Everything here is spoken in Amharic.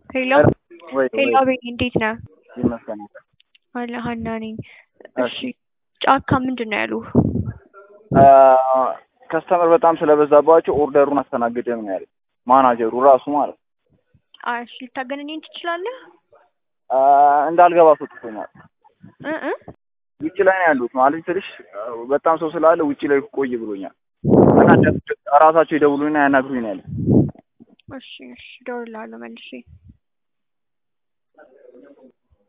ሄሎ ሄሎ፣ አቤት፣ እንዴት ነህ? ይመስገን። አለ ሀና ነኝ። እሺ፣ ጫካ ምንድን ነው ያሉህ? ከስተመር በጣም ስለበዛባቸው ኦርደሩን አስተናግደን ነው ያለው ማናጀሩ ራሱ ማለት ነው። እሺ፣ ልታገናኘኝ ትችላለህ? እንዳልገባ ሰጥቶኛል። እ ውጭ ላይ ነው ያሉት ማለት ትንሽ በጣም ሰው ስላለ ውጭ ላይ ቆይ ብሎኛል እና ራሳቸው ይደውሉና ያናግሩኝ ነው ያለው። እሺ፣ እደውልልሃለሁ መልሼ።